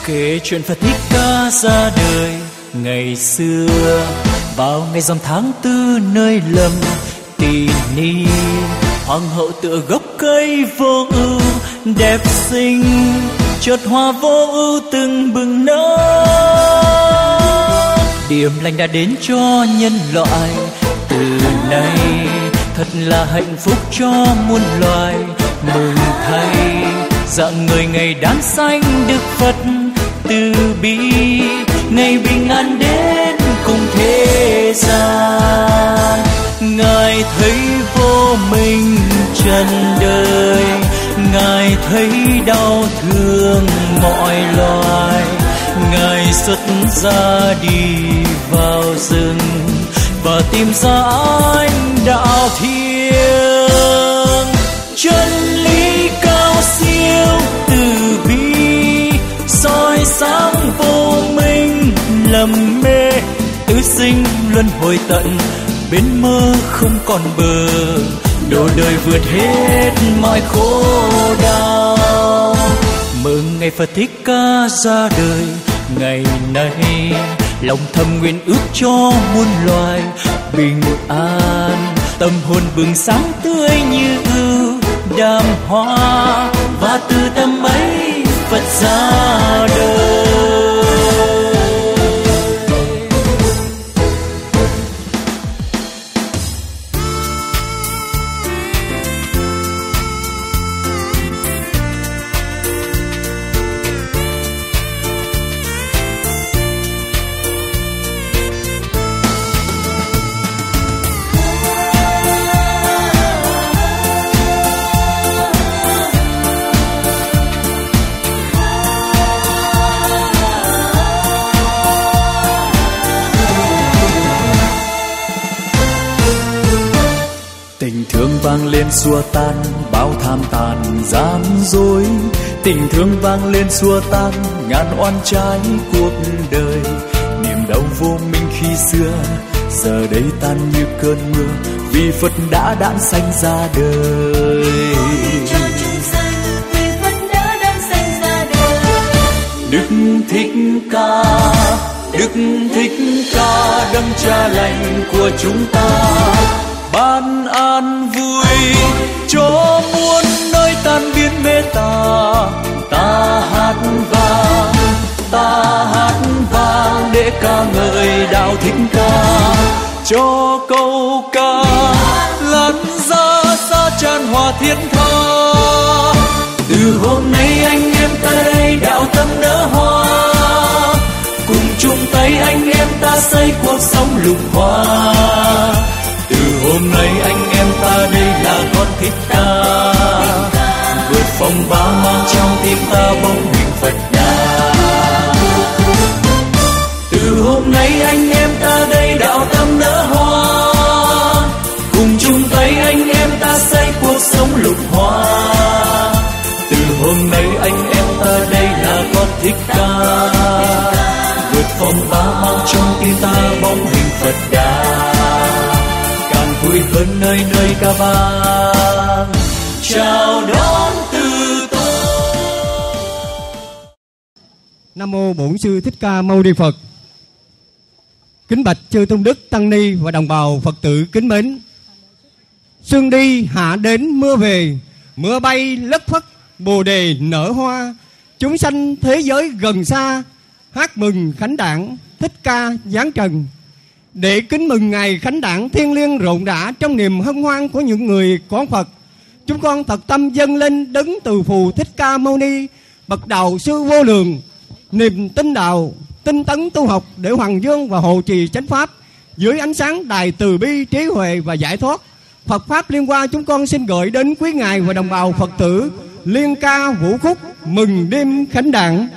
Kể chuyện Phật Thích Ca ra đời ngày xưa, vào ngày rằm tháng tư nơi lầm Tỳ Ni. Hoàng hậu tựa gốc cây vô ưu đẹp xinh, chợt hoa vô ưu từng bừng nở. Điểm lành đã đến cho nhân loại, từ nay thật là hạnh phúc cho muôn loài. Mừng thay dạng người ngày đản sanh Đức Phật từ bi, ngày bình an đến cùng thế gian. Ngài thấy vô minh trần đời, Ngài thấy đau thương mọi loài. Ngài xuất ra đi vào rừng và tìm ra ánh đạo thiêng. Chân lý cao siêu từ bi, soi sáng vô minh lầm mê. Tứ sinh luân hồi tận, bên mơ không còn bờ. Độ đời vượt hết mọi khổ đau. Mừng ngày Phật Thích Ca ra đời ngày nay, lòng thầm nguyện ước cho muôn loài bình an. Tâm hồn bừng sáng tươi như ưu đàm hoa, và từ tâm ấy Phật ra đời. Tình thương vang lên xua tan bao tham tàn gian dối. Tình thương vang lên xua tan ngàn oan trái cuộc đời. Niềm đau vô minh khi xưa giờ đây tan như cơn mưa, vì Phật đã đản sanh ra đời. Đức Thích Ca, Đức Thích Ca đấng cha lành của chúng ta, ban an vui cho muôn nơi tan biến mê tà. Ta hát vang để ca ngợi đạo Thích Ca, cho câu ca lan ra xa tràn hòa thiên tha. Từ hôm nay anh em ta đây đạo tâm nở hoa, cùng chung tay anh em ta xây cuộc sống lục hoa. Từ hôm nay anh em ta đây là con Thích Ca, vượt phong ba mang trong tim ta bóng hình Phật Đà. Từ hôm nay anh em ta đây đạo tâm nở hoa, cùng chung tay anh em ta xây cuộc sống lục hoa. Từ hôm nay anh em ta đây là con Thích Ca, vượt phong ba mang trong tim ta bóng hình Phật Đà. Vui hơn nơi nơi ca vang chào đón từ tôi. Nam mô Bổn Sư Thích Ca Mâu Ni Phật. Kính bạch chư tôn đức tăng ni và đồng bào Phật tử kính mến. Xuân đi hạ đến mưa về, mưa bay lất phất bồ đề nở hoa. Chúng sanh thế giới gần xa, hát mừng khánh đản Thích Ca giáng trần. Để kính mừng ngày khánh đản thiêng liêng rộn rã trong niềm hân hoan của những người có Phật, chúng con thật tâm dâng lên đấng từ phù Thích Ca Mâu Ni, bậc đạo sư vô lượng, niềm tin đạo, tinh tấn tu học để hoàng dương và hộ trì chánh pháp dưới ánh sáng đài từ bi, trí huệ và giải thoát. Phật pháp liên hoa chúng con xin gửi đến quý ngài và đồng bào Phật tử liên ca vũ khúc mừng đêm khánh đản.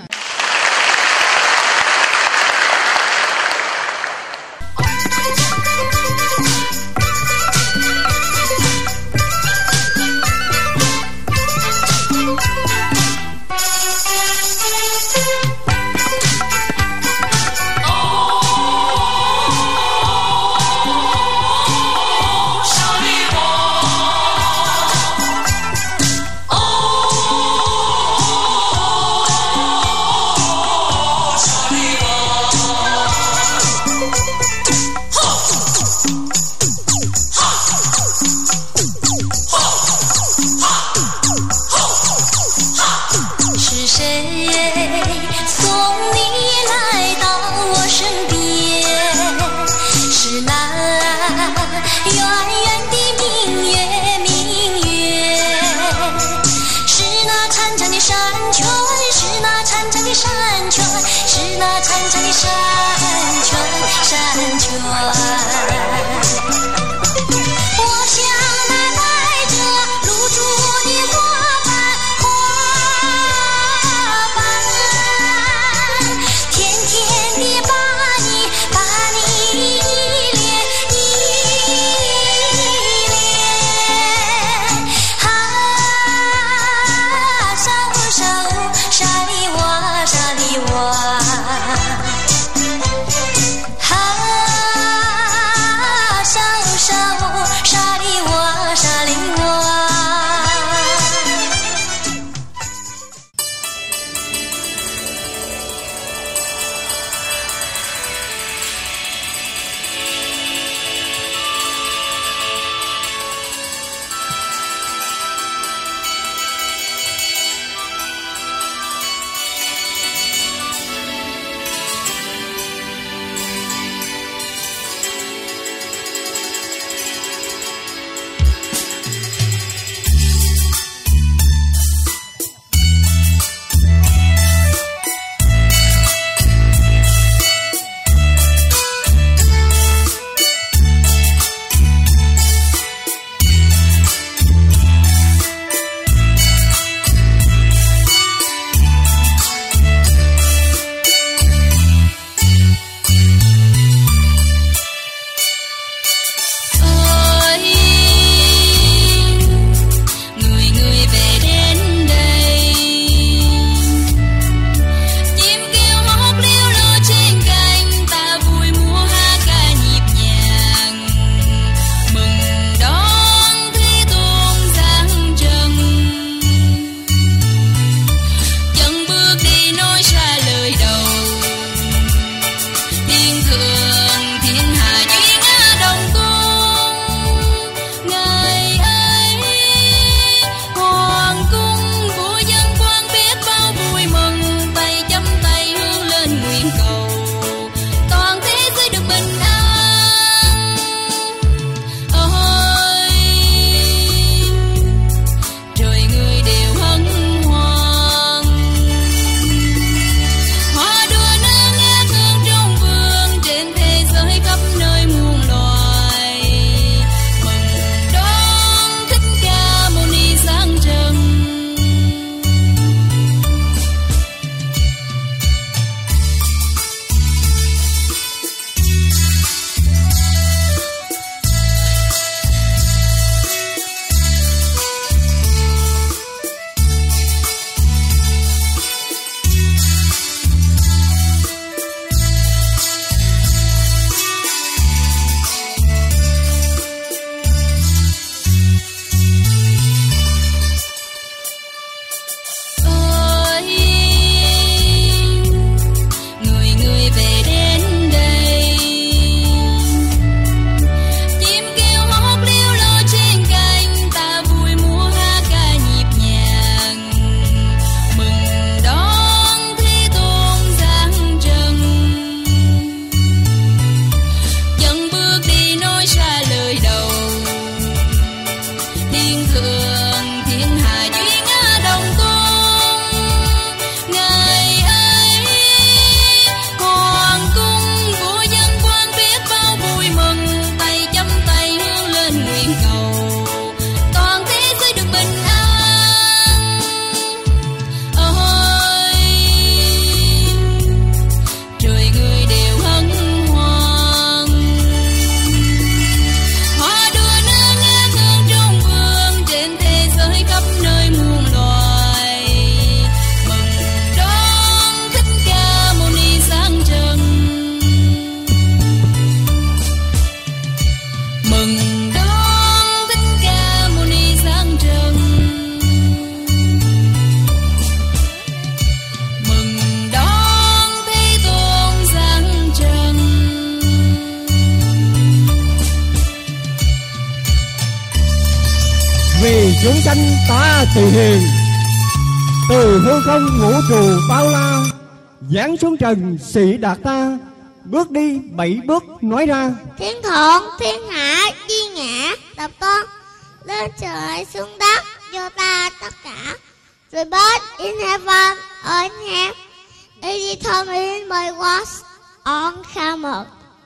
chúng sanh ta tỳ hiền, từ hư không vũ trụ bao la, giáng xuống trần sĩ đạt ta, bước đi 7 bước nói ra. Thiên thượng, thiên hạ, duy ngã, độc tôn, lên trời xuống đất, vô ta tất cả. Rebirth in heaven, or in hell, it determined by what's on camel.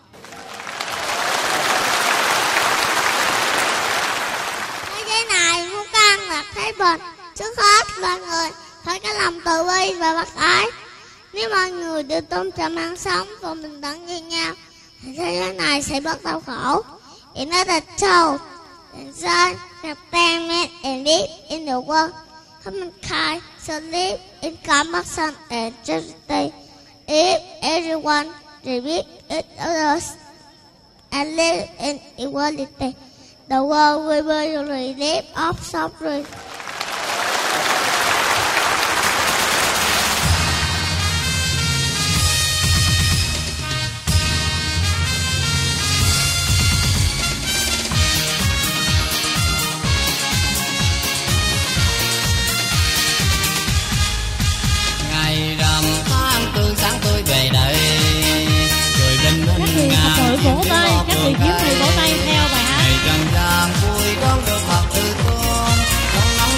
Thế giới này muốn căn là thái bình, trước hết là người phải có lòng từ bi và bác ái. Nếu mọi người đều tôn trọng mạng sống và bình đẳng như nhau, thì thế giới này sẽ bớt đau khổ. In order to enjoy the payment and live in the world, humankind should live in compassion and charity. If everyone respect each others and live in equality, the world will be relieved of suffering. Vỗ tay, các vị thiếu người vỗ tay theo bài hát. Ngày trăng vàng vui đón được Phật từ con, trong nắng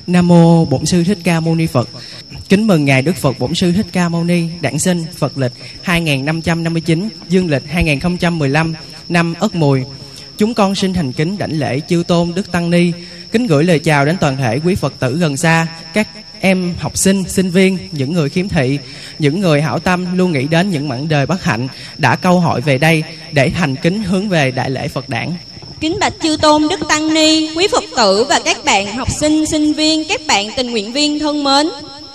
Nam mô Bổn Sư Thích Ca Mâu Ni Phật. Kính mừng Ngài Đức Phật Bổn Sư Thích Ca Mâu Ni đản sinh Phật lịch 2559, dương lịch 2015, năm Ất Mùi. Chúng con xin thành kính đảnh lễ chư tôn Đức Tăng Ni, kính gửi lời chào đến toàn thể quý Phật tử gần xa, các em học sinh, sinh viên, những người khiếm thị, những người hảo tâm luôn nghĩ đến những mảnh đời bất hạnh đã câu hội về đây để thành kính hướng về đại lễ Phật đản. Kính bạch chư tôn Đức Tăng Ni, quý Phật tử và các bạn học sinh, sinh viên, các bạn tình nguyện viên thân mến.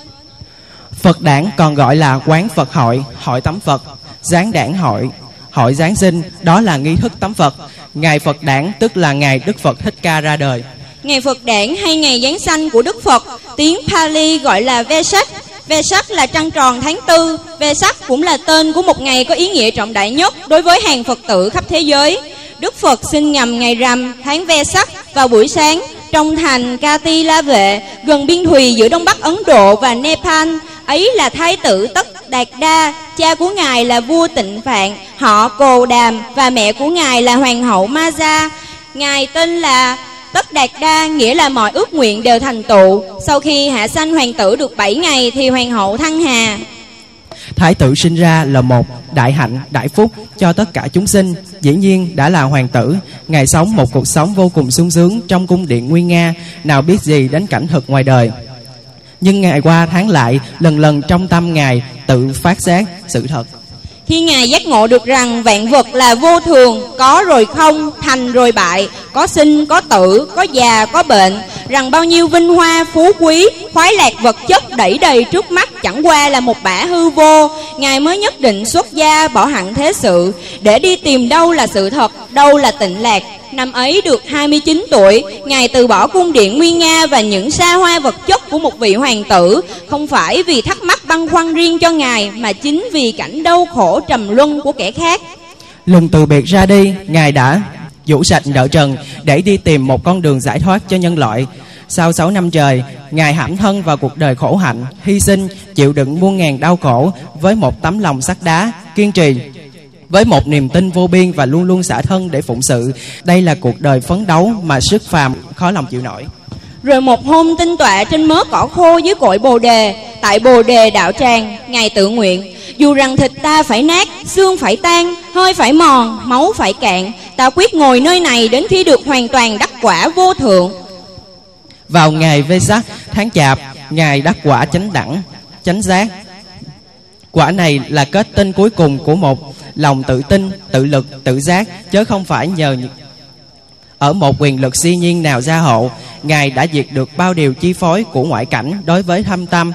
Phật đản còn gọi là quán Phật hội, hội tắm Phật, giáng đản hội, hội giáng sinh, đó là nghi thức tắm Phật. Ngày Phật đản tức là ngày Đức Phật Thích Ca ra đời. Ngày Phật đản hay ngày giáng sanh của Đức Phật, tiếng Pali gọi là Vesak. Vesak là trăng tròn tháng 4. Vesak cũng là tên của một ngày có ý nghĩa trọng đại nhất đối với hàng Phật tử khắp thế giới. Đức Phật sinh nhằm ngày rằm tháng Vesak vào buổi sáng trong thành Kati La Vệ, gần biên thùy giữa Đông Bắc Ấn Độ và Nepal. Ấy là Thái tử Tất Đạt Đa, cha của ngài là vua Tịnh Phạn, họ Cồ Đàm, và mẹ của ngài là hoàng hậu Maja. Ngài tên là Tất Đạt Đa, nghĩa là mọi ước nguyện đều thành tựu. Sau khi hạ sanh hoàng tử được 7 ngày thì hoàng hậu thăng hà. Thái tử sinh ra là một đại hạnh, đại phúc cho tất cả chúng sinh. Dĩ nhiên đã là hoàng tử, ngài sống một cuộc sống vô cùng sung sướng trong cung điện nguy nga, nào biết gì đến cảnh thực ngoài đời. Nhưng ngày qua tháng lại, lần lần trong tâm ngài tự phát giác sự thật. Khi ngài giác ngộ được rằng vạn vật là vô thường, có rồi không, thành rồi bại, có sinh, có tử, có già, có bệnh, rằng bao nhiêu vinh hoa, phú quý, khoái lạc vật chất đẩy đầy trước mắt chẳng qua là một bã hư vô, ngài mới nhất định xuất gia bỏ hẳn thế sự, để đi tìm đâu là sự thật, đâu là tịnh lạc. Năm ấy được 29 tuổi, ngài từ bỏ cung điện nguy nga và những xa hoa vật chất của một vị hoàng tử, không phải vì thắc mắc băn khoăn riêng cho ngài, mà chính vì cảnh đau khổ trầm luân của kẻ khác. Lần từ biệt ra đi, ngài đã vũ sạch nợ trần để đi tìm một con đường giải thoát cho nhân loại. Sau 6 năm trời, ngài hãm thân vào cuộc đời khổ hạnh, hy sinh, chịu đựng muôn ngàn đau khổ với một tấm lòng sắt đá, kiên trì, với một niềm tin vô biên và luôn luôn xả thân để phụng sự. Đây là cuộc đời phấn đấu mà sức phàm khó lòng chịu nổi. Rồi một hôm tinh tọa trên mớ cỏ khô dưới cội bồ đề, tại bồ đề đạo tràng, ngài tự nguyện: dù rằng thịt ta phải nát, xương phải tan, hơi phải mòn, máu phải cạn, ta quyết ngồi nơi này đến khi được hoàn toàn đắc quả vô thượng. Vào ngày Vesak tháng Chạp, ngài đắc quả chánh đẳng, chánh giác. Quả này là kết tinh cuối cùng của một lòng tự tin, tự lực, tự giác, chứ không phải nhờ ở một quyền lực siêu nhiên nào gia hộ. Ngài đã diệt được bao điều chi phối của ngoại cảnh đối với thâm tâm,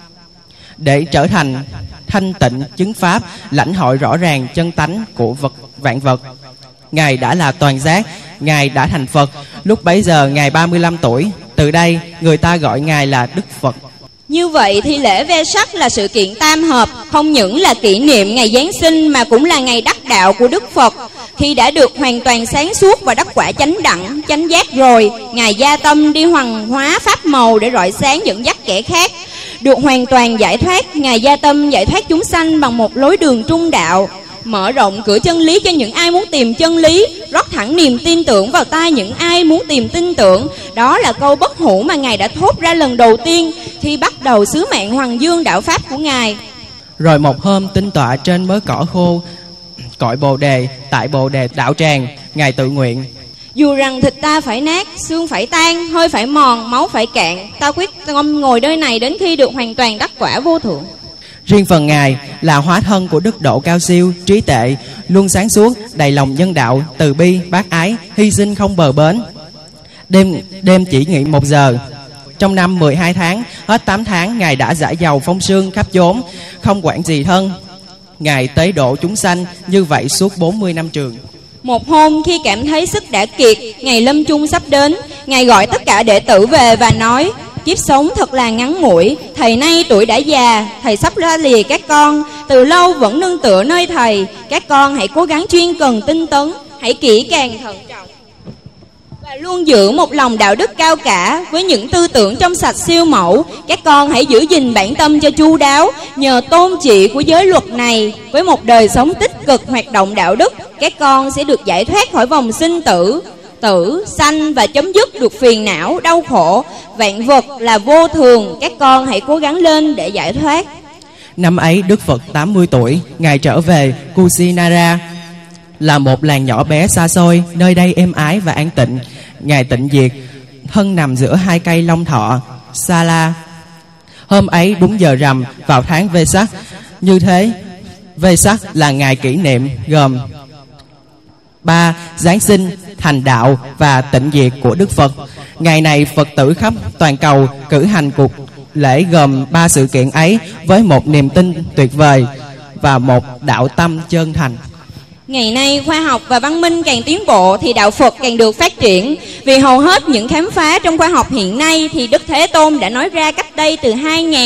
để trở thành thanh tịnh chứng pháp, lãnh hội rõ ràng chân tánh của vạn vật. Ngài đã là toàn giác, ngài đã thành Phật. Lúc bấy giờ ngài 35 tuổi. Từ đây người ta gọi ngài là Đức Phật. Như vậy thì lễ Vesak là sự kiện tam hợp, không những là kỷ niệm ngày Giáng sinh mà cũng là ngày đắc đạo của Đức Phật. Khi đã được hoàn toàn sáng suốt và đắc quả chánh đẳng, chánh giác rồi, ngài gia tâm đi hoằng hóa pháp màu để rọi sáng dẫn dắt kẻ khác. Được hoàn toàn giải thoát, ngài gia tâm giải thoát chúng sanh bằng một lối đường trung đạo, mở rộng cửa chân lý cho những ai muốn tìm chân lý, rót thẳng niềm tin tưởng vào tai những ai muốn tìm tin tưởng. Đó là câu bất hủ mà ngài đã thốt ra lần đầu tiên khi bắt đầu sứ mạng Hoàng Dương đạo pháp của ngài. Rồi một hôm tinh tọa trên mớ cỏ khô cội bồ đề, tại bồ đề đạo tràng, ngài tự nguyện: dù rằng thịt ta phải nát, xương phải tan, hơi phải mòn, máu phải cạn, ta quyết tâm ngồi nơi này đến khi được hoàn toàn đắc quả vô thượng. Riêng phần ngài là hóa thân của đức độ cao siêu, trí tuệ luôn sáng suốt, đầy lòng nhân đạo, từ bi, bác ái, hy sinh không bờ bến. Đêm chỉ nghỉ 1 giờ. Trong năm 12 tháng, hết 8 tháng, ngài đã giải dầu phong sương khắp chốn, không quản gì thân. Ngài tế độ chúng sanh như vậy suốt 40 năm trường. Một hôm khi cảm thấy sức đã kiệt, ngày lâm chung sắp đến, ngài gọi tất cả đệ tử về và nói: kiếp sống thật là ngắn ngủi, thầy nay tuổi đã già, thầy sắp ra lìa các con, từ lâu vẫn nương tựa nơi thầy. Các con hãy cố gắng chuyên cần tinh tấn, hãy kỹ càng thận trọng và luôn giữ một lòng đạo đức cao cả với những tư tưởng trong sạch siêu mẫu. Các con hãy giữ gìn bản tâm cho chu đáo, nhờ tôn trị của giới luật này với một đời sống tích cực hoạt động đạo đức, các con sẽ được giải thoát khỏi vòng sinh tử. tử, sanh và chấm dứt được phiền não, đau khổ. Vạn vật là vô thường, các con hãy cố gắng lên để giải thoát. Năm ấy Đức Phật 80 tuổi, Ngài trở về Kusinara, là một làng nhỏ bé xa xôi, nơi đây êm ái và an tịnh. Ngài tịnh diệt, thân nằm giữa hai cây long thọ, Sala. Hôm ấy đúng giờ rằm vào tháng Vesak. Như thế, Vesak là ngày kỷ niệm gồm 3. Giáng sinh, thành đạo và tịnh diệt của Đức Phật. Ngày này Phật tử khắp toàn cầu cử hành cuộc lễ gồm 3 sự kiện ấy với một niềm tin tuyệt vời và một đạo tâm chân thành. Ngày nay khoa học và văn minh càng tiến bộ thì đạo Phật càng được phát triển. Vì hầu hết những khám phá trong khoa học hiện nay thì Đức Thế Tôn đã nói ra cách đây từ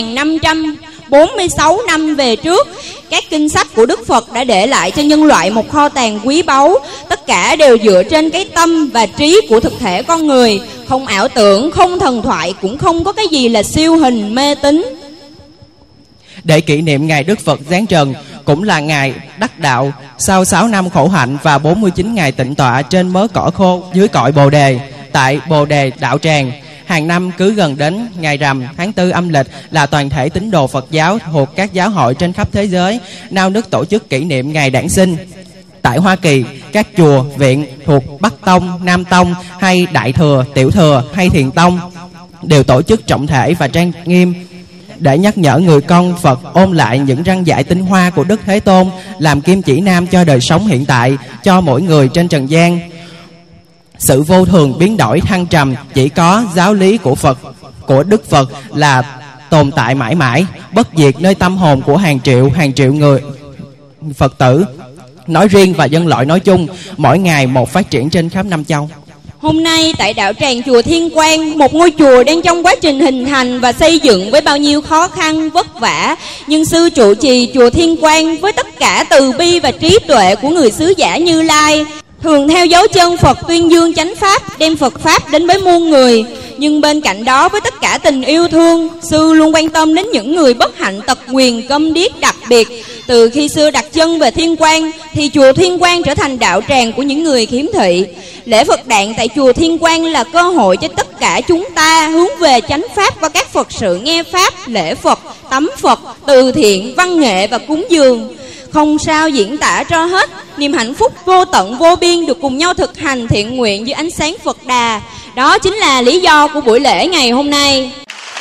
2.546 năm về trước. Các kinh sách của Đức Phật đã để lại cho nhân loại một kho tàng quý báu. Tất cả đều dựa trên cái tâm và trí của thực thể con người. Không ảo tưởng, không thần thoại, cũng không có cái gì là siêu hình mê tín. Để kỷ niệm ngày Đức Phật giáng trần, cũng là ngày đắc đạo sau 6 năm khổ hạnh và 49 ngày tịnh tọa trên mớ cỏ khô dưới cội Bồ Đề tại Bồ Đề Đạo Tràng. Hàng năm cứ gần đến ngày rằm tháng 4 âm lịch là toàn thể tín đồ Phật giáo thuộc các giáo hội trên khắp thế giới nao nức tổ chức kỷ niệm ngày đản sinh. Tại Hoa Kỳ, các chùa, viện thuộc Bắc Tông, Nam Tông hay Đại Thừa, Tiểu Thừa hay Thiền Tông đều tổ chức trọng thể và trang nghiêm để nhắc nhở người con Phật ôn lại những răn dạy tinh hoa của Đức Thế Tôn, làm kim chỉ nam cho đời sống hiện tại, cho mỗi người trên trần gian. Sự vô thường biến đổi thăng trầm, chỉ có giáo lý của của Đức Phật là tồn tại mãi mãi, bất diệt nơi tâm hồn của hàng triệu người Phật tử nói riêng và dân loại nói chung, mỗi ngày một phát triển trên khắp năm châu. Hôm nay tại đạo tràng chùa Thiên Quang, một ngôi chùa đang trong quá trình hình thành và xây dựng với bao nhiêu khó khăn, vất vả, nhưng sư trụ trì chùa Thiên Quang với tất cả từ bi và trí tuệ của người sứ giả Như Lai, thường theo dấu chân Phật tuyên dương chánh pháp, đem Phật pháp đến với muôn người. Nhưng bên cạnh đó, với tất cả tình yêu thương, sư luôn quan tâm đến những người bất hạnh, tật nguyền, câm điếc đặc biệt. Từ khi xưa đặt chân về Thiên Quang thì chùa Thiên Quang trở thành đạo tràng của những người khiếm thị. Lễ Phật đản tại chùa Thiên Quang là cơ hội cho tất cả chúng ta hướng về chánh pháp qua các Phật sự nghe pháp, lễ Phật, tắm Phật, từ thiện, văn nghệ và cúng dường. Không sao diễn tả cho hết niềm hạnh phúc vô tận vô biên được cùng nhau thực hành thiện nguyện dưới ánh sáng Phật Đà. Đó chính là lý do của buổi lễ ngày hôm nay.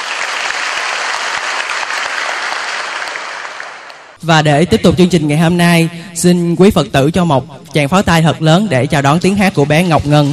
Và để tiếp tục chương trình ngày hôm nay, xin quý Phật tử cho một tràng pháo tay thật lớn để chào đón tiếng hát của bé Ngọc Ngân.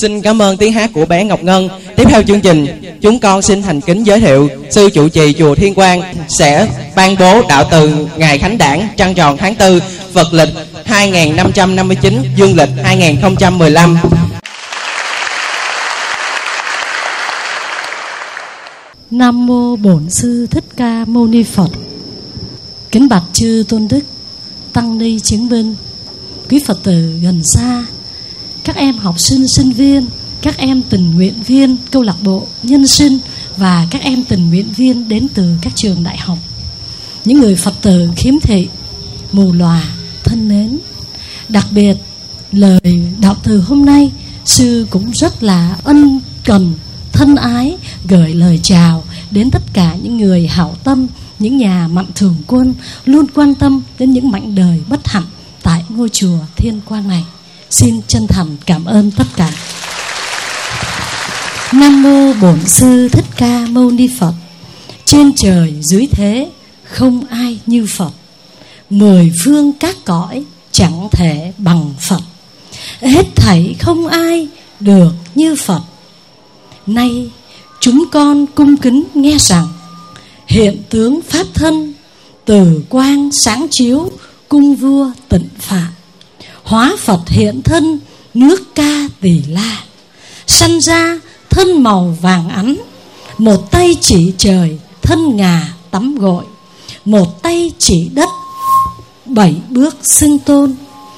Xin cảm ơn tiếng hát của bé Ngọc Ngân. Tiếp theo chương trình, chúng con xin thành kính giới thiệu sư trụ trì chùa Thiên Quang sẽ ban bố đạo từ ngày Khánh Đản trăng tròn tháng 4, Phật lịch 2559, dương lịch 2015. Nam mô Bổn Sư Thích Ca Mâu Ni Phật. Kính bạch chư tôn đức, tăng ni chứng minh, quý Phật tử gần xa, các em học sinh sinh viên, các em tình nguyện viên câu lạc bộ nhân sinh và các em tình nguyện viên đến từ các trường đại học, những người Phật tử khiếm thị, mù lòa thân mến. Đặc biệt lời đạo từ hôm nay, sư cũng rất là ân cần, thân ái gửi lời chào đến tất cả những người hảo tâm, những nhà mạnh thường quân luôn quan tâm đến những mảnh đời bất hạnh tại ngôi chùa Thiên Quang này. Xin chân thành cảm ơn tất cả. Nam mô Bổn Sư Thích Ca Mâu Ni Phật. Trên trời dưới thế không ai như Phật, mười phương các cõi chẳng thể bằng Phật, hết thảy không ai được như Phật. Nay chúng con cung kính nghe rằng hiện tướng pháp thân, từ quang sáng chiếu, cung vua tịnh phạm, hóa Phật hiện thân nước Ca Tỳ La, sanh ra thân màu vàng ánh, một tay chỉ trời thân ngà tắm gội, một tay chỉ đất 7 bước xưng tôn,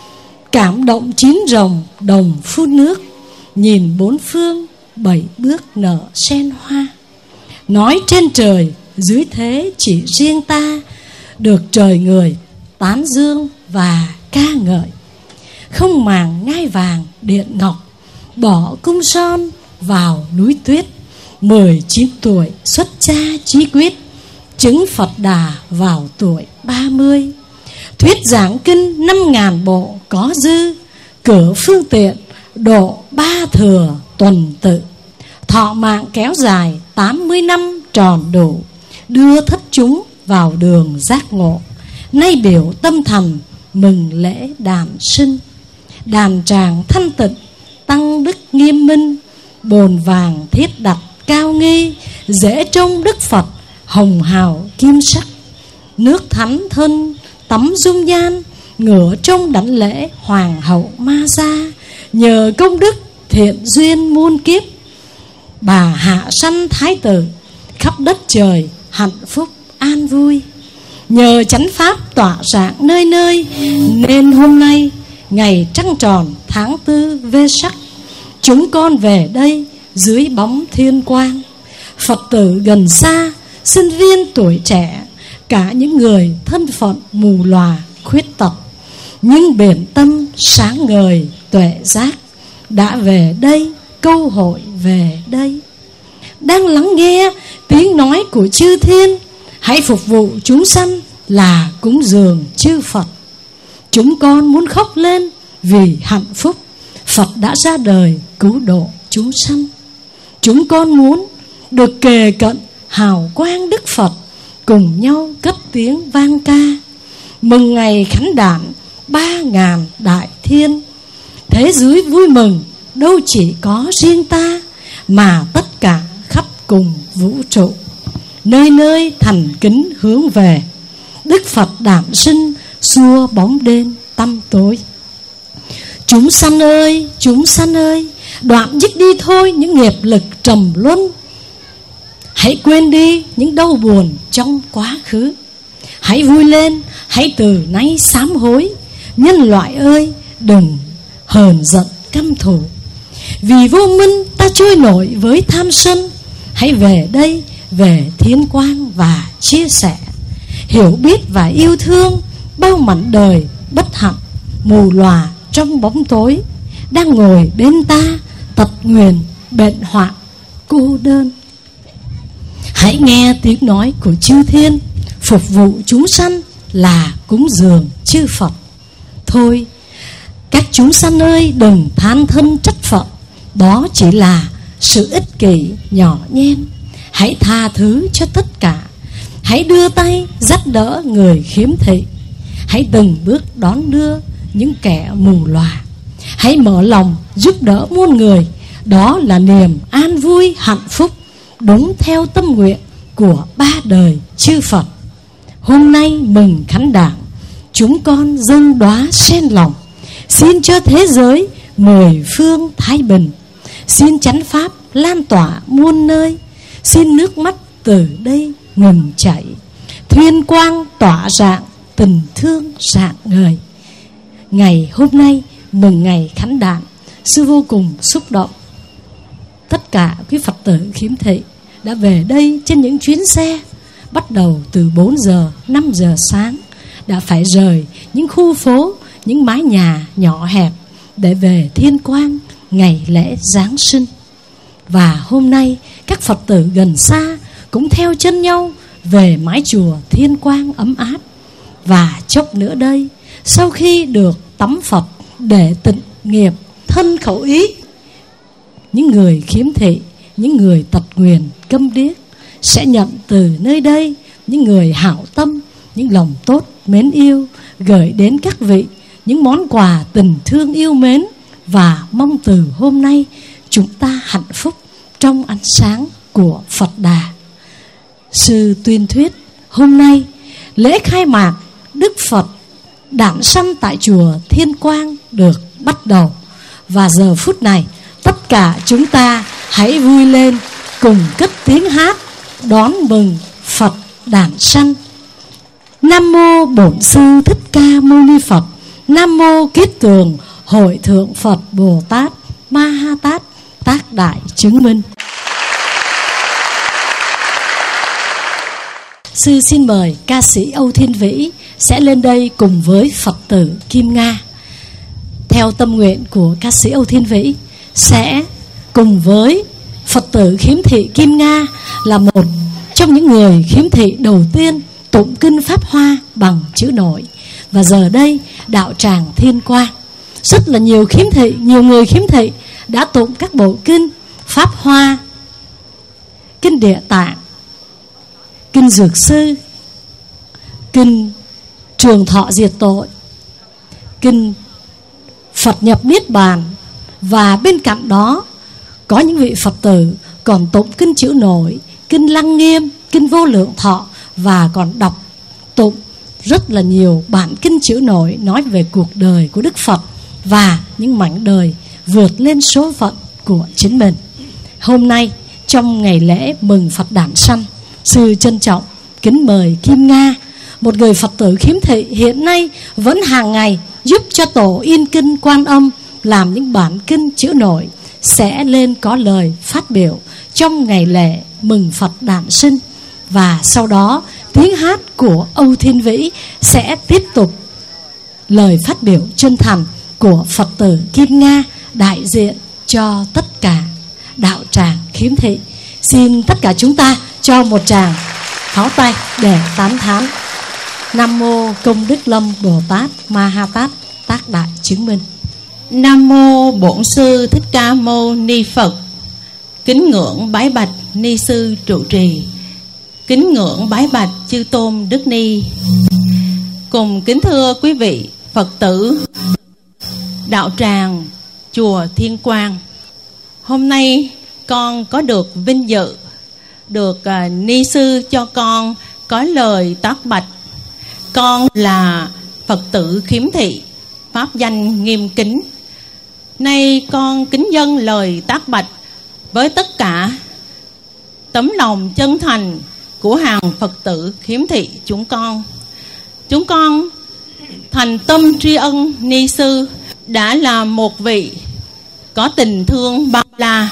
cảm động 9 rồng đồng phun nước, nhìn 4 phương 7 bước nở sen hoa. Nói trên trời dưới thế chỉ riêng ta, được trời người tán dương và ca ngợi. Không màng ngai vàng điện ngọc, bỏ cung son vào núi tuyết, 19 tuổi xuất gia chí quyết, chứng Phật Đà vào tuổi 30. Thuyết giảng kinh 5.000 bộ có dư, cửa phương tiện độ 3 thừa tuần tự. Thọ mạng kéo dài 80 năm tròn đủ, đưa thất chúng vào đường giác ngộ. Nay biểu tâm thành mừng lễ đản sinh, đàn tràng thanh tịnh tăng đức nghiêm minh, bồn vàng thiết đặt cao nghi, dễ trông Đức Phật hồng hào kim sắc. Nước thánh thân tắm dung nhan, ngửa trông đảnh lễ hoàng hậu Ma Gia. Nhờ công đức thiện duyên muôn kiếp, bà hạ sanh thái tử, khắp đất trời hạnh phúc an vui. Nhờ chánh pháp tỏa rạng nơi nơi, nên hôm nay ngày trăng tròn tháng 4 Vê Sắc, chúng con về đây dưới bóng thiên quang. Phật tử gần xa, sinh viên tuổi trẻ, cả những người thân phận mù lòa khuyết tật, nhưng biển tâm sáng ngời tuệ giác đã về đây, câu hội về đây, đang lắng nghe tiếng nói của chư thiên. Hãy phục vụ chúng sanh là cúng dường chư Phật. Chúng con muốn khóc lên vì hạnh phúc Phật đã ra đời cứu độ chúng sanh. Chúng con muốn được kề cận hào quang Đức Phật, cùng nhau cất tiếng vang ca mừng ngày Khánh Đản 3.000 đại thiên. Thế giới vui mừng đâu chỉ có riêng ta, mà tất cả khắp cùng vũ trụ, nơi nơi thành kính hướng về Đức Phật đản sinh, xua bóng đêm tăm tối. Chúng sanh ơi, đoạn dứt đi thôi những nghiệp lực trầm luân. Hãy quên đi những đau buồn trong quá khứ, hãy vui lên, hãy từ nay sám hối. Nhân loại ơi, đừng hờn giận căm thù, vì vô minh ta trôi nổi với tham sân. Hãy về đây, về thiên quang và chia sẻ, hiểu biết và yêu thương bao mảnh đời bất hạnh mù lòa trong bóng tối, đang ngồi bên ta tật nguyền bệnh hoạn cô đơn. Hãy nghe tiếng nói của chư thiên, phục vụ chúng sanh là cúng dường chư Phật. Thôi các chúng sanh ơi, đừng than thân trách phận, đó chỉ là sự ích kỷ nhỏ nhen. Hãy tha thứ cho tất cả, hãy đưa tay dắt đỡ người khiếm thị, hãy từng bước đón đưa những kẻ mù lòa, hãy mở lòng giúp đỡ muôn người, Đó là niềm an vui hạnh phúc đúng theo tâm nguyện của ba đời chư Phật. Hôm nay mừng khánh đản, chúng con dâng đóa sen lòng, xin cho thế giới mười phương thái bình, xin chánh pháp lan tỏa muôn nơi, xin nước mắt từ đây ngừng chảy, thuyên quang tỏa rạng tình thương rạng ngời. Ngày hôm nay mừng ngày khánh đản, sư vô cùng xúc động. Tất cả quý Phật tử khiếm thị đã về đây trên những chuyến xe bắt đầu từ 4 giờ, 5 giờ sáng, đã phải rời những khu phố, những mái nhà nhỏ hẹp để về Thiên Quang ngày lễ Giáng sinh. Và hôm nay các Phật tử gần xa cũng theo chân nhau về mái chùa Thiên Quang ấm áp. Và chốc nữa đây, sau khi được tắm Phật để tịnh nghiệp thân khẩu ý, những người khiếm thị, những người tật nguyền câm điếc sẽ nhận từ nơi đây những người hảo tâm, những lòng tốt mến yêu, gửi đến các vị những món quà tình thương yêu mến. Và mong từ hôm nay chúng ta hạnh phúc trong ánh sáng của Phật Đà. Sư tuyên thuyết hôm nay lễ khai mạc Đức Phật đản sanh tại chùa Thiên Quang được bắt đầu. Và giờ phút này tất cả chúng ta hãy vui lên cùng cất tiếng hát đón mừng Phật đản sanh. Nam mô Bổn Sư Thích Ca Mâu Ni Phật. Nam mô Kiết Cường Hội Thượng Phật Bồ Tát Ma Ha Tát Tác Đại Chứng Minh. Sư xin mời ca sĩ Âu Thiên Vĩ sẽ lên đây cùng với Phật tử Kim Nga. Theo tâm nguyện của ca sĩ Âu Thiên Vĩ, sẽ cùng với Phật tử khiếm thị Kim Nga là một trong những người khiếm thị đầu tiên tụng kinh Pháp Hoa bằng chữ nổi. Và giờ đây đạo tràng Thiên Quang rất là nhiều khiếm thị, nhiều người khiếm thị đã tụng các bộ kinh Pháp Hoa, kinh Địa Tạng, kinh Dược Sư, kinh Trường Thọ Diệt Tội, kinh Phật Nhập Niết Bàn. Và bên cạnh đó có những vị Phật tử còn tụng kinh chữ nổi, kinh Lăng Nghiêm, kinh Vô Lượng Thọ, và còn đọc tụng rất là nhiều bản kinh chữ nổi nói về cuộc đời của Đức Phật và những mảnh đời vượt lên số phận của chính mình. Hôm nay trong ngày lễ mừng Phật đản sanh, sư trân trọng kính mời Kim Nga, một người Phật tử khiếm thị hiện nay vẫn hàng ngày giúp cho tổ in kinh Quan Âm làm những bản kinh chữ nổi, sẽ lên có lời phát biểu trong ngày lễ mừng Phật đản sinh. Và sau đó tiếng hát của Âu Thiên Vĩ sẽ tiếp tục lời phát biểu chân thành của Phật tử Kim Nga đại diện cho tất cả đạo tràng khiếm thị. Xin tất cả chúng ta cho một tràng pháo tay để tán thán. Nam mô Công Đức Lâm Bồ Tát Ma Ha Tát Tác Đại Chứng Minh. Nam mô Bổn Sư Thích Ca Mâu Ni Phật. Kính ngưỡng bái bạch ni sư trụ trì, kính ngưỡng bái bạch chư tôn đức ni, cùng kính thưa quý vị Phật tử đạo tràng chùa Thiên Quang. Hôm nay con có được vinh dự được ni sư cho con có lời tác bạch. Con là Phật tử khiếm thị, pháp danh Nghiêm Kính. Nay con kính dâng lời tác bạch với tất cả tấm lòng chân thành của hàng Phật tử khiếm thị chúng con. Chúng con thành tâm tri ân ni sư đã là một vị có tình thương bao la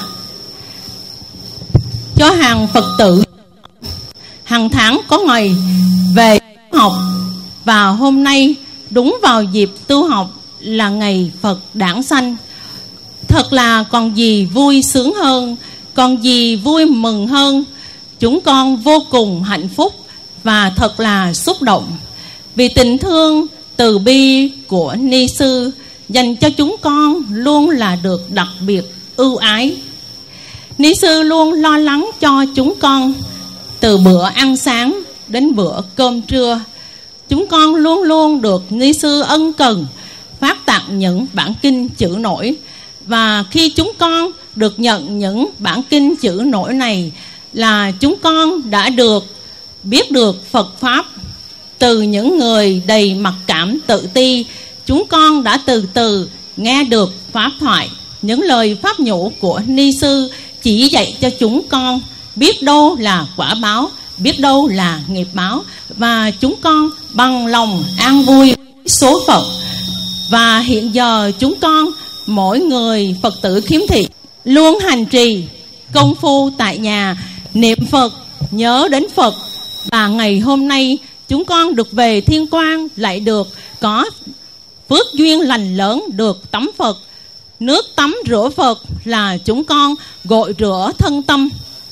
cho hàng Phật tử. Hàng tháng có ngày về học, và hôm nay đúng vào dịp tu học là ngày Phật đản sanh. Thật là còn gì vui sướng hơn, còn gì vui mừng hơn. Chúng con vô cùng hạnh phúc và thật là xúc động vì tình thương từ bi của ni sư dành cho chúng con luôn là được đặc biệt ưu ái. Ni sư luôn lo lắng cho chúng con từ bữa ăn sáng đến bữa cơm trưa. Chúng con luôn luôn được ni sư ân cần phát tặng những bản kinh chữ nổi. Và khi chúng con được nhận những bản kinh chữ nổi này là chúng con đã biết được Phật Pháp. Từ những người đầy mặc cảm tự ti, chúng con đã từ từ nghe được Pháp thoại. Những lời pháp nhũ của Ni Sư chỉ dạy cho chúng con biết đâu là quả báo, biết đâu là nghiệp báo, và chúng con bằng lòng an vui số phận. Và hiện giờ chúng con, mỗi người Phật tử khiếm thị, luôn hành trì công phu tại nhà, niệm Phật, nhớ đến Phật. Và ngày hôm nay chúng con được về Thiên Quang, lại được có phước duyên lành lớn được tắm Phật. Nước tắm rửa Phật là chúng con gội rửa thân tâm.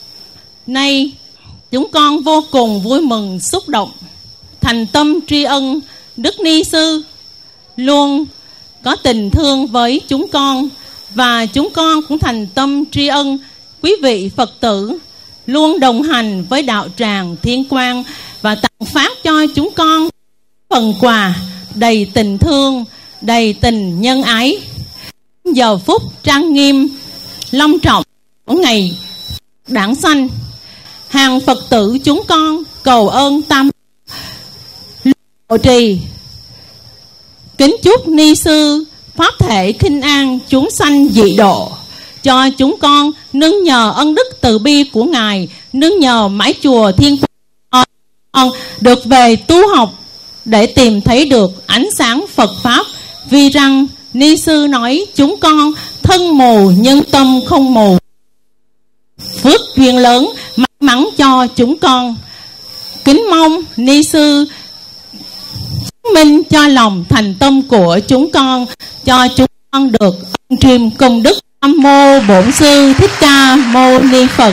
Nay chúng con vô cùng vui mừng xúc động, thành tâm tri ân Đức Ni Sư luôn có tình thương với chúng con. Và chúng con cũng thành tâm tri ân quý vị Phật tử luôn đồng hành với đạo tràng Thiên Quang và tặng phát cho chúng con phần quà đầy tình thương, đầy tình nhân ái. Giờ phút trang nghiêm long trọng của ngày đản sanh, hàng Phật tử chúng con cầu ơn Tam hộ trì, kính chúc Ni Sư pháp thể khinh an chúng sanh dị độ, cho chúng con nương nhờ ân đức từ bi của Ngài, nương nhờ mái chùa Thiên Quang được về tu học để tìm thấy được ánh sáng Phật Pháp. Vì rằng Ni Sư nói chúng con thân mù nhưng tâm không mù. Phước duyên lớn may mắn cho chúng con. Kính mong Ni Sư chứng minh cho lòng thành tâm của chúng con, cho chúng con được ân triêm công đức. Nam mô Bổn Sư Thích Ca Mâu Ni Phật.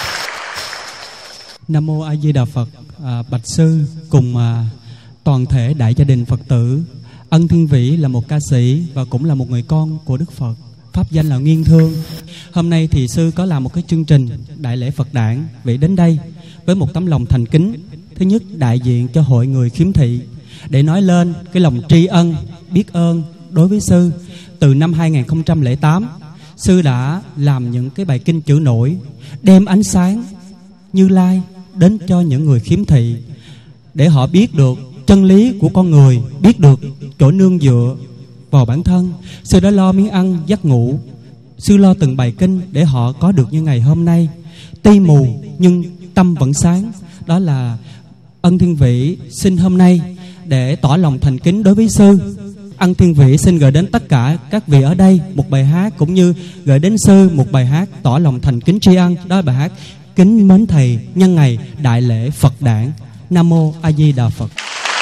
Nam mô A Di Đà Phật. Bạch sư cùng toàn thể đại gia đình Phật tử, Ân Thiên Vĩ là một ca sĩ và cũng là một người con của Đức Phật, pháp danh là Nguyên Thương. Hôm nay thì sư có làm một cái chương trình đại lễ Phật đản. Vị đến đây với một tấm lòng thành kính, thứ nhất đại diện cho hội người khiếm thị, để nói lên cái lòng tri ân, biết ơn đối với sư. Từ năm 2008, sư đã làm những cái bài kinh chữ nổi, đem ánh sáng Như Lai đến cho những người khiếm thị, để họ biết được chân lý của con người, biết được chỗ nương dựa vào bản thân. Sư đã lo miếng ăn giấc ngủ, sư lo từng bài kinh để họ có được như ngày hôm nay. Tuy mù nhưng tâm vẫn sáng. Đó là Ân Thiên Vĩ xin hôm nay để tỏ lòng thành kính đối với sư. Ân Thiên Vĩ xin gửi đến tất cả các vị ở đây một bài hát, cũng như gửi đến sư một bài hát tỏ lòng thành kính tri ân. Đó là bài hát Kính Mến Thầy nhân ngày đại lễ Phật đản. Nam mô A Di Đà Phật.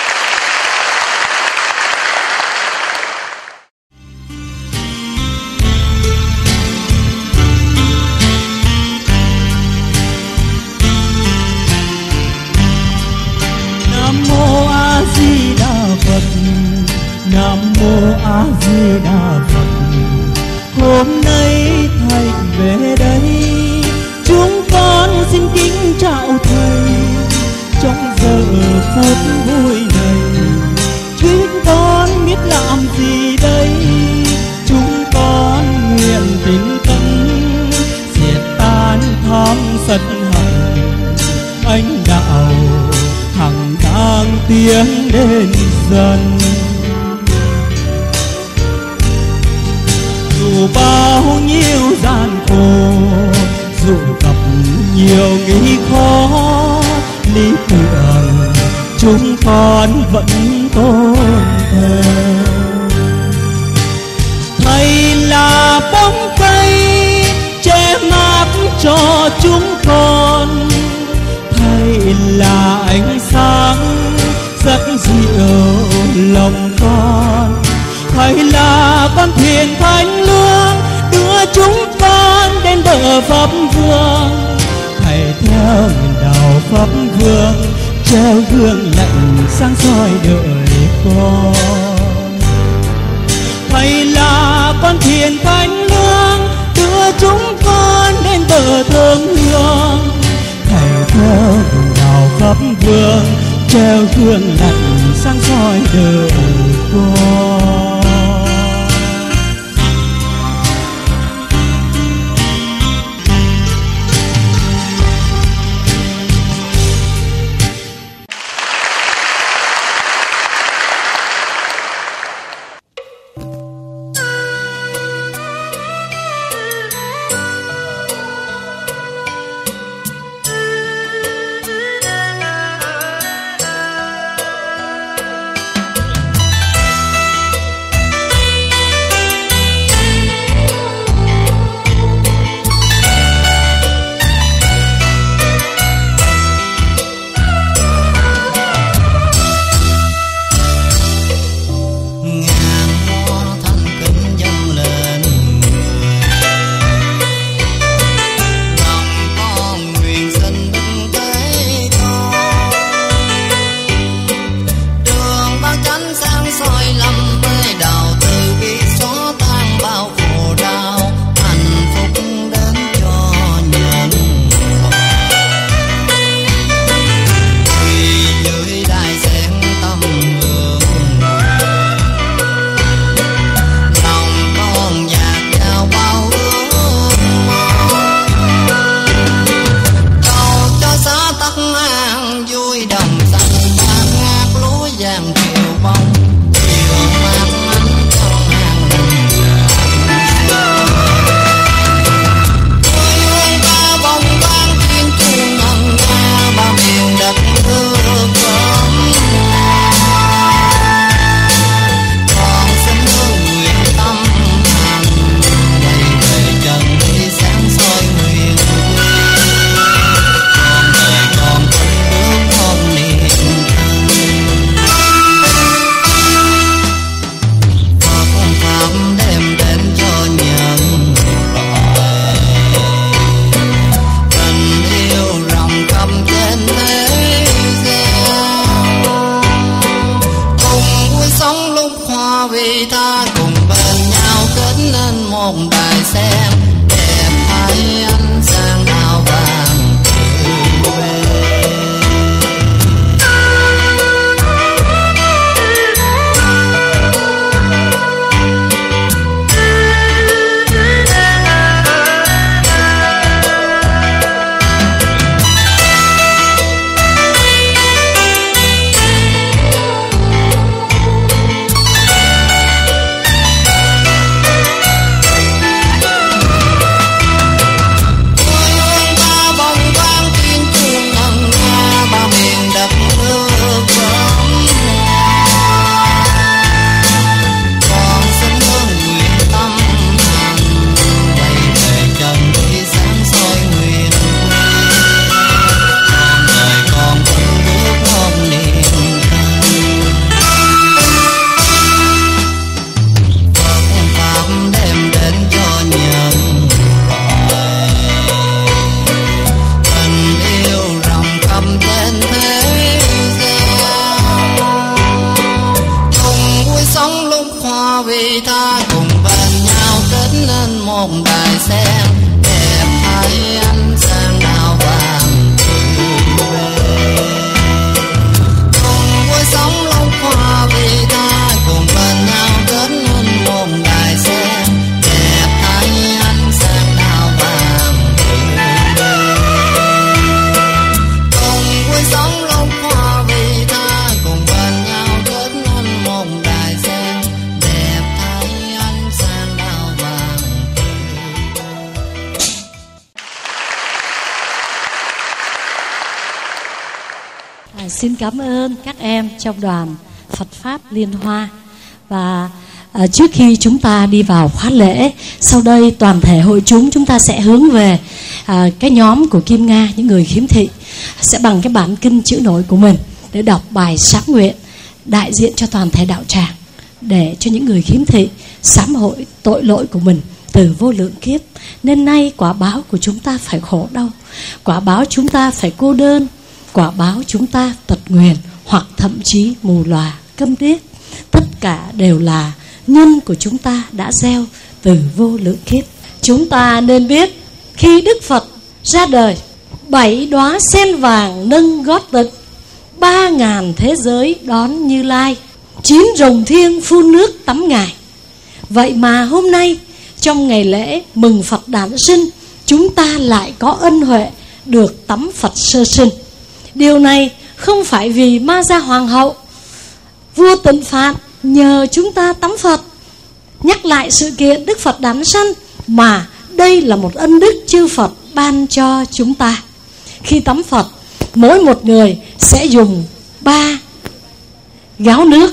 Nam mô A Di Đà Phật. Nam mô A Di Đà Phật. Hôm nay thầy về đây, chúng con xin kính chào thầy. Trong giờ phút vui này, chúng con biết làm gì đây. Chúng con nguyện tín tâm diệt tan tham sân hận, ánh đạo hằng đang tiến đến dần. Dù bao nhiêu gian khổ, dù gặp nhiều nghĩ khó, lý tưởng chúng con vẫn tôn thờ. Thầy là bóng cây che mát cho chúng con, thầy là ánh sáng rất dịu lòng con. Thầy là con thuyền thánh lương đưa chúng con đến bờ Pháp Vương. Thầy theo đạo Pháp Vương treo gương lạnh sáng soi đời con. Thầy là con thuyền thánh lương đưa chúng con đến bờ thương hương. Thầy theo đạo Pháp Vương treo gương lạnh sáng soi đời con. Xin cảm ơn các em trong đoàn Phật Pháp Liên Hoa. Và trước khi chúng ta đi vào khóa lễ, sau đây toàn thể hội chúng ta sẽ hướng về cái nhóm của Kim Nga, những người khiếm thị, sẽ bằng cái bản kinh chữ nổi của mình để đọc bài sám nguyện đại diện cho toàn thể đạo tràng, để cho những người khiếm thị sám hối tội lỗi của mình từ vô lượng kiếp. Nên nay quả báo của chúng ta phải khổ đau, quả báo chúng ta phải cô đơn, quả báo chúng ta tật nguyền hoặc thậm chí mù lòa, câm điếc. Tất cả đều là nhân của chúng ta đã gieo từ vô lượng kiếp. Chúng ta nên biết khi Đức Phật ra đời, 7 đóa sen vàng nâng gót tịnh, 3.000 thế giới đón Như Lai, 9 rồng thiêng phun nước tắm Ngài. Vậy mà hôm nay trong ngày lễ mừng Phật đản sinh, chúng ta lại có ân huệ được tắm Phật sơ sinh. Điều này không phải vì Ma Gia Hoàng hậu, vua Tịnh Phạn nhờ chúng ta tắm Phật nhắc lại sự kiện Đức Phật đản sinh, mà đây là một ân đức chư Phật ban cho chúng ta. Khi tắm Phật, mỗi một người sẽ dùng 3 gáo nước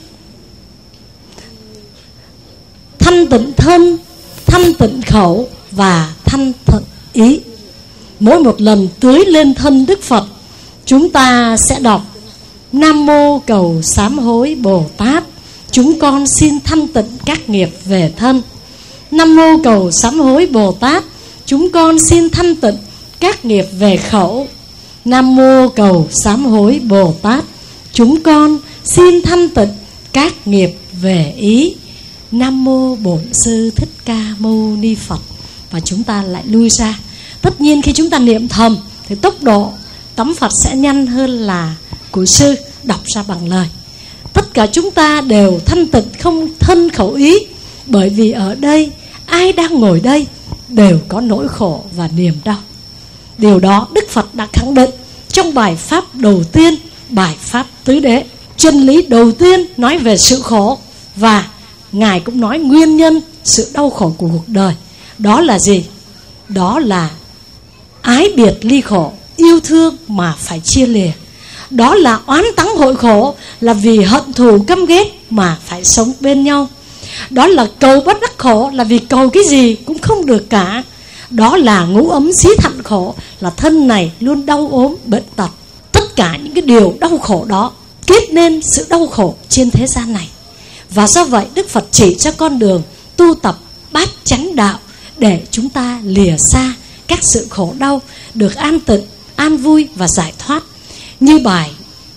thanh tịnh thân, thanh tịnh khẩu và thanh tịnh ý. Mỗi một lần tưới lên thân Đức Phật, chúng ta sẽ đọc Nam Mô Cầu Sám Hối Bồ Tát, chúng con xin thanh tịnh các nghiệp về thân. Nam Mô Cầu Sám Hối Bồ Tát, chúng con xin thanh tịnh các nghiệp về khẩu. Nam Mô Cầu Sám Hối Bồ Tát, chúng con xin thanh tịnh các nghiệp về ý. Nam Mô Bổn Sư Thích Ca Mâu Ni Phật. Và chúng ta lại lui ra. Tất nhiên khi chúng ta niệm thầm thì tốc độ tắm Phật sẽ nhanh hơn là của sư đọc ra bằng lời. Tất cả chúng ta đều thanh tịnh không thân khẩu ý, bởi vì ở đây ai đang ngồi đây đều có nỗi khổ và niềm đau. Điều đó Đức Phật đã khẳng định trong bài pháp đầu tiên, bài pháp tứ đế. Chân lý đầu tiên nói về sự khổ, và Ngài cũng nói nguyên nhân sự đau khổ của cuộc đời. Đó là gì? Đó là ái biệt ly khổ, yêu thương mà phải chia lìa. Đó là oán tắng hội khổ, là vì hận thù căm ghét mà phải sống bên nhau. Đó là cầu bất đắc khổ, là vì cầu cái gì cũng không được cả. Đó là ngũ ấm xí thặn khổ, là thân này luôn đau ốm bệnh tật. Tất cả những cái điều đau khổ đó kết nên sự đau khổ trên thế gian này. Và do vậy Đức Phật chỉ cho con đường tu tập bát chánh đạo để chúng ta lìa xa các sự khổ đau, được an tịnh, an vui và giải thoát. Như bài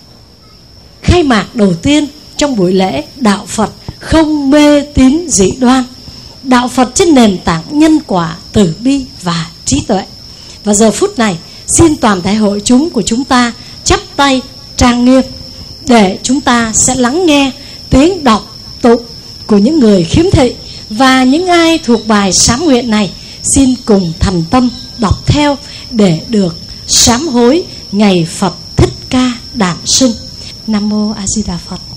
khai mạc đầu tiên trong buổi lễ, đạo Phật không mê tín dị đoan, đạo Phật trên nền tảng nhân quả, từ bi và trí tuệ. Và giờ phút này xin toàn thể hội chúng của chúng ta chắp tay trang nghiêm, để chúng ta sẽ lắng nghe tiếng đọc tụng của những người khiếm thị. Và những ai thuộc bài sám nguyện này xin cùng thành tâm đọc theo để được sám hối ngày Phật Thích Ca đản sinh. Nam Mô A Di Đà Phật.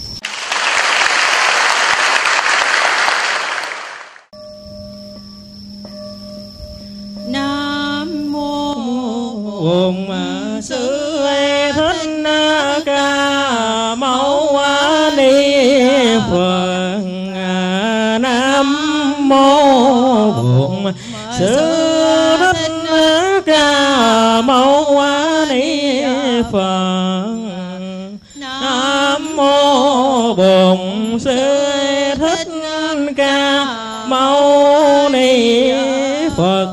Nam Mô Bổn Sư Thích Ca Mâu Ni Phật. Nam Mô Bổn Sư Thích Ca Mâu Ni Phật. Nam Mô Bổn Sư Thích Ca Mâu Ni Phật.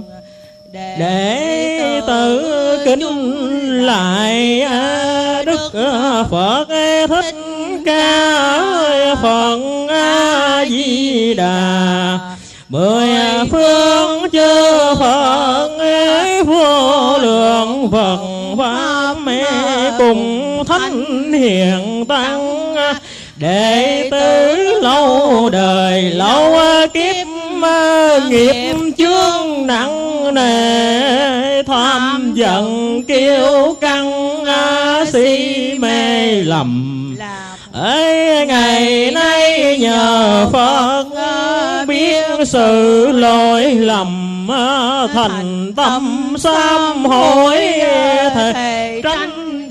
Đệ tử kính lại Đức Phật Thích Ca Phật A Di Đà. Mười phương chư Phật vô lượng Phật pháp cùng thánh hiền tăng, đệ tử lâu đời lâu kiếp nghiệp chướng nặng nề, tham giận kiêu căng si mê lầm. Ấy ngày nay nhờ Phật biết sự lỗi lầm, thành tâm sám hối thề tránh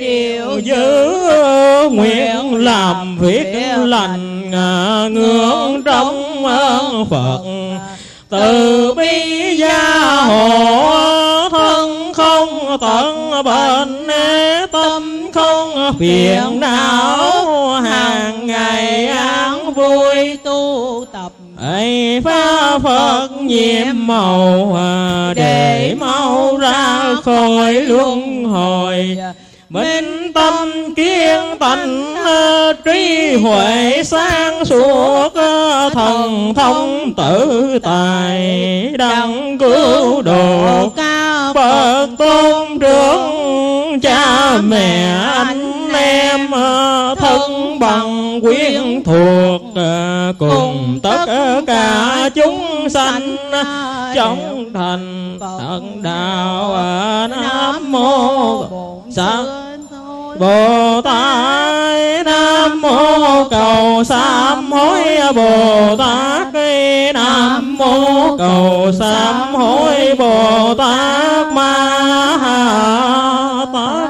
chịu giữ nguyện làm việc lành ngưỡng trong Phật. Từ bi gia hộ thân không tận bệnh, tâm không phiền não, hàng ngày an vui tu tập. Ấy phá Phật nhiệm màu để mau ra khỏi luân hồi. Minh tâm kiên tánh trí huệ sáng suốt, thần thông tự tài đặng cứu độ. Phật tôn trưởng cha mẹ anh em, thân bằng quyến thuộc, cùng tất cả chúng sanh trong thành tận đạo. Nam mô Sát Bồ Tát, Nam mô cầu sám hối Bồ Tát, Nam mô cầu sám hối Bồ Tát Ma Tát.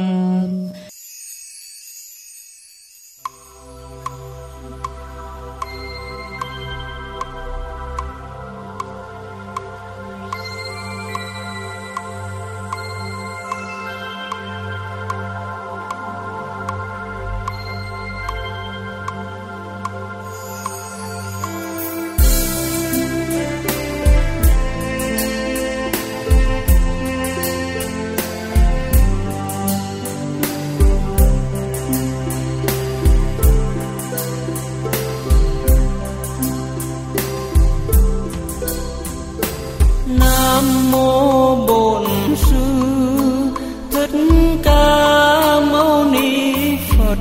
Nam mô Bổn Sư Thích Ca Mâu Ni Phật.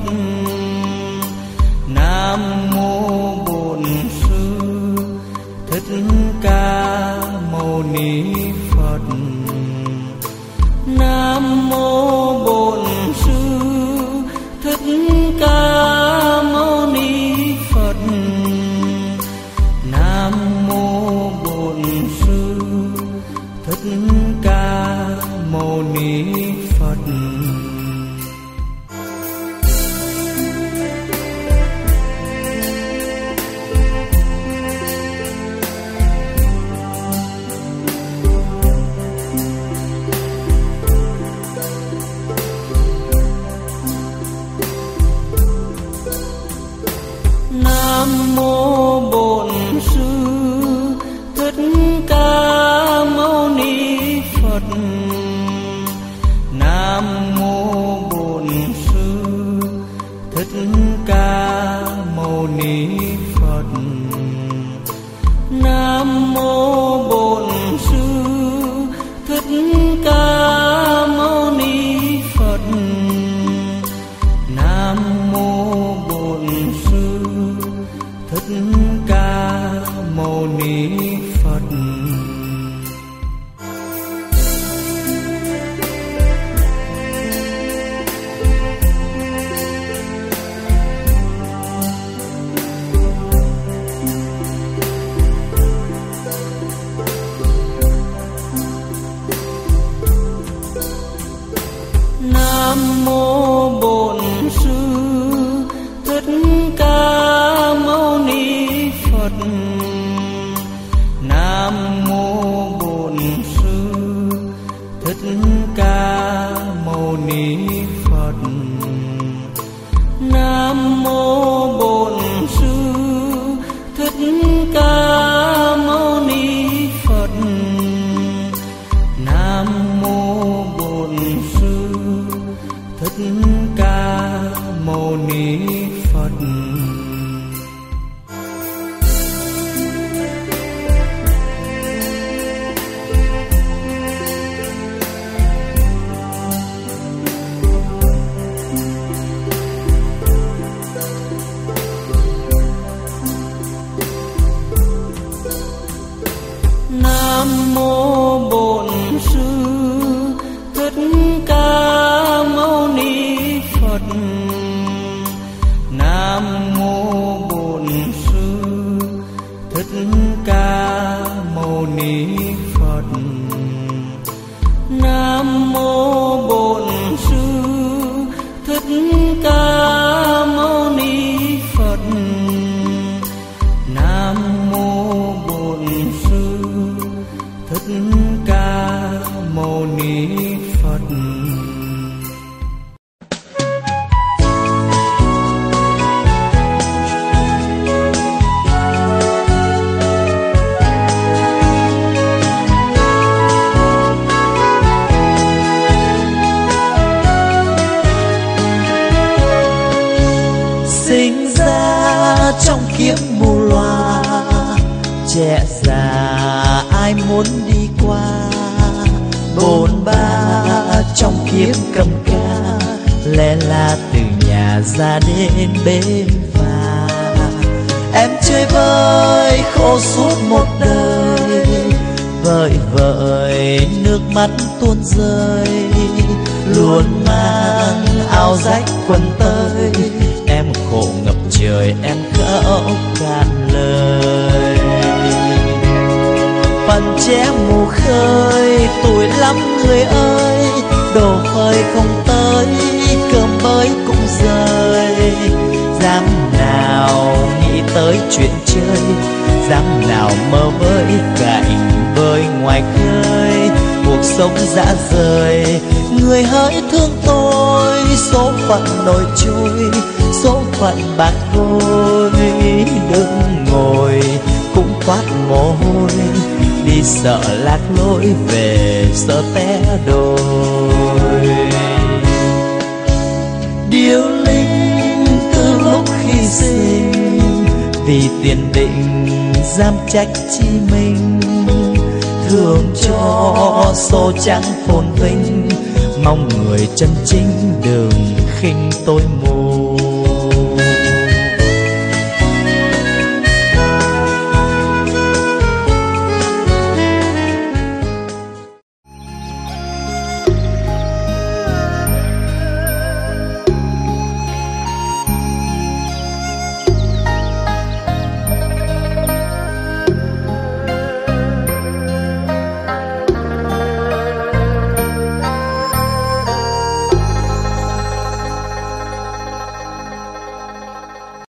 Nam mô Bổn Sư Thích Ca Mâu Ni Phật. Nam mô Bổn Sư Thích Ca Mâu Ni Phật. Nam mô Bổn Sư Thích Ca Mâu Ni Phật. Nam mô Bổn Sư Thích Ca Mâu Ni Phật. Nam mô Bổn Sư Thích Ca Mâu Ni Phật. Nam mô Bổn Sư Thích Ca Mâu Ni Phật. Nam mô Bổn Sư Thích Ca Mâu Ni Phật. Nam mô Bổn Sư Thích Ca Mâu Ni Phật. Nam mô Bổn Sư Thích Ca Mâu Ni Phật. Nam mô Bổn Sư Thích Ca Mâu Ni Phật. Nam mô Bổn Sư Thích Ca Mâu Ni Phật. Nam mô Bổn Sư Thích Ca Mâu Ni Phật. Mâu Ni Phật. Sinh ra trong kiếp mù loa, trẻ già ai muốn đi qua. Bồn ba trong kiếp cầm ca, lẽ là từ nhà ra đến bên phà. Em chơi vơi khổ suốt một đời, vợi vợi nước mắt tuôn rơi. Luôn mang áo rách quần tơi, em khổ ngập trời em khóc cạn lời. Phần trẻ mù khơi tuổi lắm người ơi, đồ khơi không tới cơm bới cũng rơi. Dám nào nghĩ tới chuyện chơi, dám nào mơ với cảnh bơi ngoài khơi. Cuộc sống dã rời người hỡi thương tôi, số phận nổi trôi số phận bạc vôi. Đứng ngồi cũng toát mồ hôi, đi sợ lạc lối về sợ té đồi. Điêu linh từ lúc khi sinh, vì tiền định dám trách chi mình. Thường cho số trắng phồn vinh, mong người chân chính đừng khinh tôi mù.